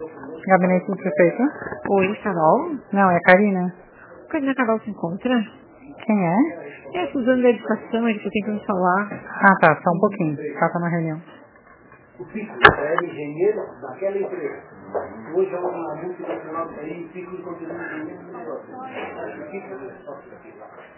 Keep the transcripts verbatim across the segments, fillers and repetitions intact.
Gabinete do prefeito. Oi, Carol? Não, é a Karina. Karina Carol se encontra? Quem é? É a Suzana da Educação, ele que tem que me falar. Ah, tá, só um pouquinho. Ela tá na reunião. O Pico era engenheiro daquela empresa. Hoje é uma multinacional que tem Pico e continua engenheiro do negócio. O Pico é sócio daqui.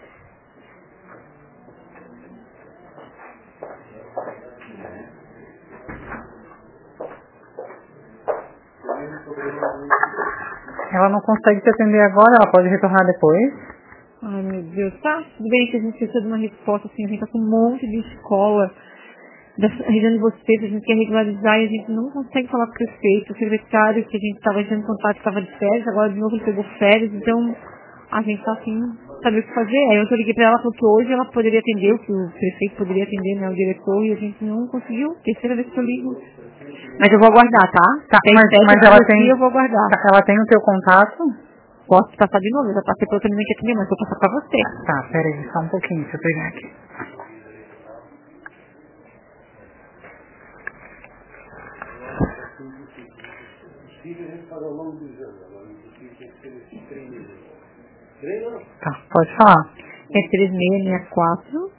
Ela não consegue te atender agora, ela pode retornar depois. Ai, meu Deus. Tá, tudo bem que a gente precisa de uma resposta, assim, a gente tá com um monte de escola da região de vocês, a gente quer regularizar e a gente não consegue falar com o prefeito, o secretário que a gente estava entrando em contato estava de férias, agora de novo ele pegou férias, então a gente tá assim, sabe o que fazer. Aí eu só liguei pra ela, falou que hoje ela poderia atender, o que o prefeito poderia atender, né, o diretor, e a gente não conseguiu, terceira vez que eu ligo. Mas eu vou aguardar, tá? Tá, tem mas, mas ela tem, eu vou aguardar. ela tem o teu contato? Posso passar de novo, eu já passei pra outra menina que atendeu, mas vou passar pra você. Tá, peraí, só um pouquinho, deixa eu pegar aqui. Tá, pode falar. É três seis seis quatro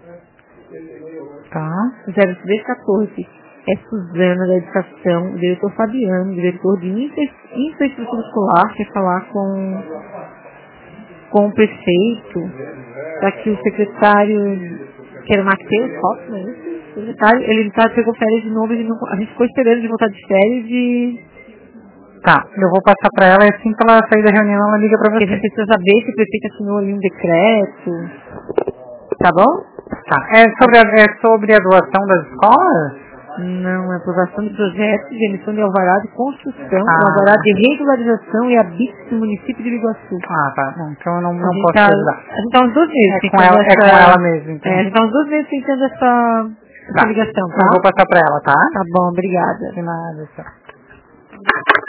Tá. zero três um quatro. É Suzana da Educação, diretor Fabiano, diretor de infra- infraestrutura escolar, quer falar com, com o prefeito, para que o secretário, que era o Matheus Hoffman, o secretário, ele tá, pegou férias de novo, ele não, a gente ficou esperando de voltar de férias e Tá, eu vou passar pra ela e assim que ela sair da reunião ela liga pra a você. gente precisa saber se o prefeito assinou ali um decreto, tá bom? Tá, é sobre a, é sobre a doação das escolas? Não, é aprovação de projetos de emissão de alvará de construção, Ah. o alvará de regularização e habite do município de Biguaçu. Ah, tá, não, então eu não, A não gente posso tá, te ajudar. a gente tá uns dois meses É com tentando ela, essa... é com ela mesmo, então. É, a gente tá uns dois meses tentando essa, essa Tá, ligação, eu tá? vou passar pra ela, tá? Tá bom, obrigada. De nada, tchau.